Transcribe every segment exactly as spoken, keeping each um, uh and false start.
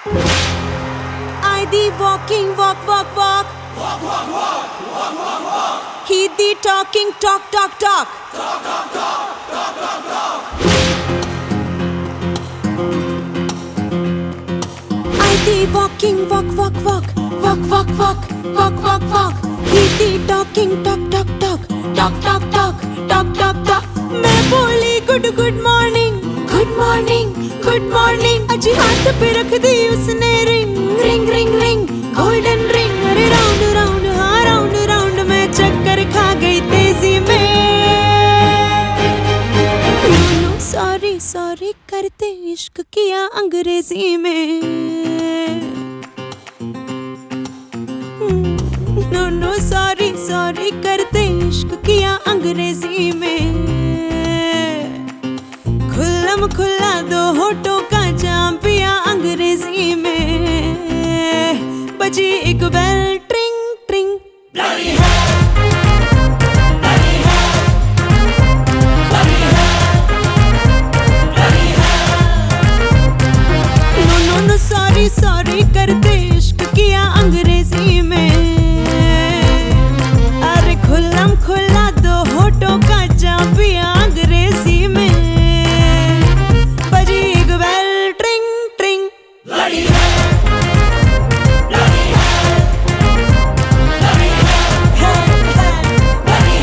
I the walking, walk, walk, walk. Walk, walk, walk, walk, walk, walk. He the talking, talk, talk, talk. Talk, talk, talk, talk, talk, talk. I the walking, walk, walk, walk. Walk, walk, walk, walk, walk, walk. He the talking, talk, talk, talk. Talk, talk, talk, talk, talk, talk. मैं बोली good, good morning. Good morning, good morning. अजी हाथ पे रख दी उसने ring, ring, ring, ring. Golden ring. अरे round, round, हाँ round, round. मैं चक्कर खा गई तेजी में. No, no, sorry, sorry करते इश्क किया अंग्रेजी में. No, no, sorry, sorry करते इश्क किया अंग्रेजी में. खुल्लम खुल्ला दो होठों का जाम पिया अंग्रेजी में. बजी एक बेल ट्रिंग ट्रिंग. Bloody hell, bloody hell, bloody hell, bloody hell. No, no, no, sorry, sorry करते इश्क किया अंग्रेजी में. अरे खुल्लम खुल्ला दो होठों का जाम पिया अंग्रेजी में. बजी एक बेल ट्रिंग ट्रिंग. Bloody hell, bloody hell, bloody hell, bloody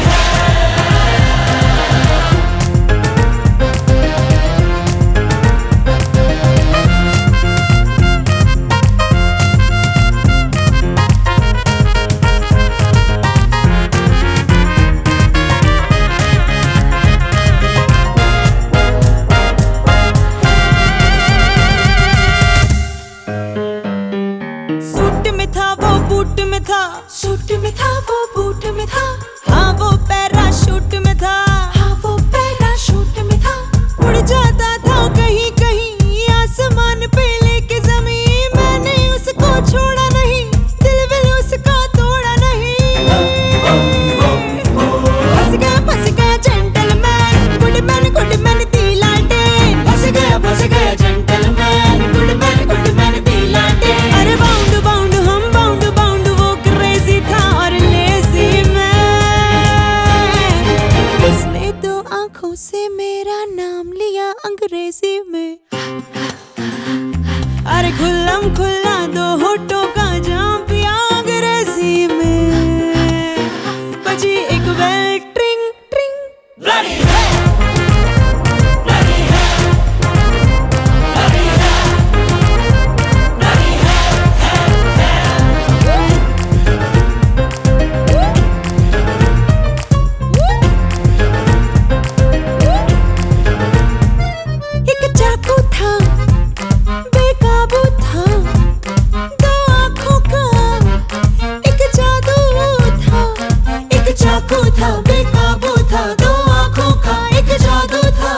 suit में था वो बूट में था. सूट में था वो बूट में था. हाँ वो पैराशूट में था. हाँ वो पैराशूट में था. उड़ जाता था कहीं कहीं आसमान पे लेके जमीन. मैंने उसको छोड़ा नहीं, दिल विल उसका तोड़ा नहीं. फंस गया फंस गया जेंटलमैन, गुडमैन गुडमैन दी लालटेन. फंस गया फंस गया जेंटलमैन, गुडमैन गुडमैन दी लालटेन. अरे बाउंड बाउंड हम बाउंड बाउंड वो क्रेजी था और लेजी मैं. उसने दो आंखों से मेरा नाम लिया अंग्रेजी में. अरे खुल्लम खुल्ला दो होठों का जाम पिया अंग्रेजी में. बजी एक बेल ट्रिंग ट्रिंग. Bloody hell, bloody hell, bloody hell, bloody hell, hell, hell. एक चाकू था बेकाबू था, दो आँखों का एक जादू था. एक चाकू था बेकाबू था, दो आँखों का एक जादू था.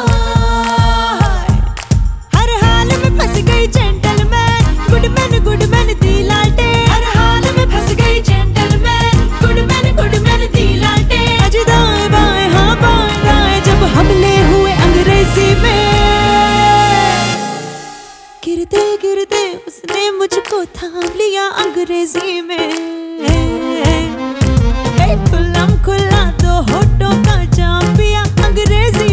हर हाल में फंस गई जेंटलमैन, गुडमैन गुडमैन दी लालटेन. हर हाल में फंस गई जेंटलमैन, गुडमैन गुडमैन दी लालटेन. अजी दाएं बाएं हाँ बाएं दाएं जब हमले हुए अंग्रेजी में. गिरते गिरते उसने मुझको थाम लिया अंग्रेजी में. खुल्लम खुल्ला दो होठों का जाम पिया अंग्रेजी